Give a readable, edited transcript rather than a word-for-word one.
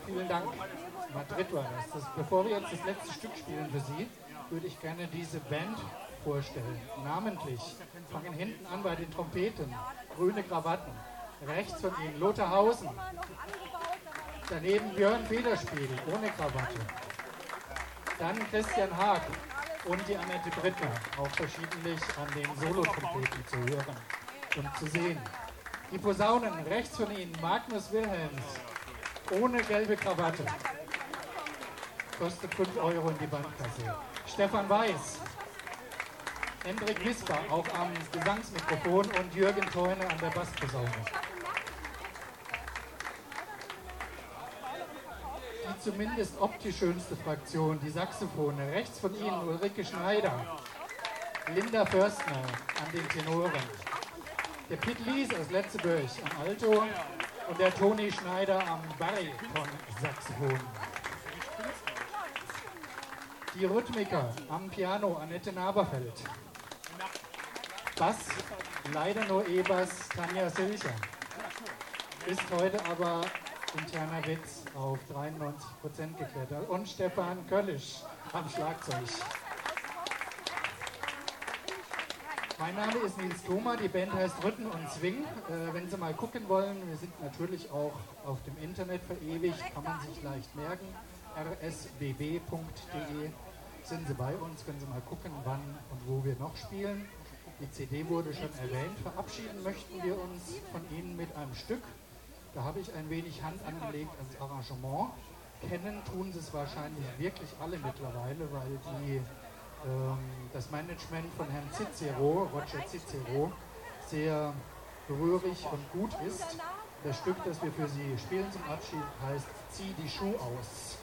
vielen Dank. Madrid war das. Bevor wir jetzt das letzte Stück spielen für Sie, würde ich gerne diese Band vorstellen. Namentlich fangen hinten an bei den Trompeten, grüne Krawatten. Rechts von Ihnen Lothar Hausen. Daneben Björn Federspiel, ohne Krawatte. Dann Christian Haag und die Annette Brittner, auch verschiedentlich an den Solotrompeten zu hören und zu sehen. Die Posaunen, rechts von Ihnen Magnus Wilhelms, ohne gelbe Krawatte. Kostet 5 Euro in die Bandkasse. Stefan Weiß, Hendrik Wisper, auch am Gesangsmikrofon und Jürgen Theune an der Bassposaune. Die zumindest optisch schönste Fraktion, die Saxophone. Rechts von Ihnen Ulrike Schneider, Linda Förstner an den Tenoren, der Pitt Lies aus Letzeburg am Alto und der Toni Schneider am Bariton-Saxophon. Die Rhythmiker am Piano Annette Naberfeld. Bass, leider nur E-Bass Tanja Silcher. Ist heute aber interner Witz auf 93% geklettert. Und Stefan Köllisch am Schlagzeug. Mein Name ist Nils Thoma, die Band heißt Rhythm und Swing. Wenn Sie mal gucken wollen, wir sind natürlich auch auf dem Internet verewigt, kann man sich leicht merken. rsbb.de sind Sie bei uns, können Sie mal gucken, wann und wo wir noch spielen. Die CD wurde schon erwähnt. Verabschieden möchten wir uns von Ihnen mit einem Stück. Da habe ich ein wenig Hand angelegt ans Arrangement. Kennen tun Sie es wahrscheinlich wirklich alle mittlerweile, weil das Management von Herrn Cicero, Roger Cicero, sehr berührig und gut ist. Das Stück, das wir für Sie spielen zum Abschied, heißt Zieh die Schuh aus.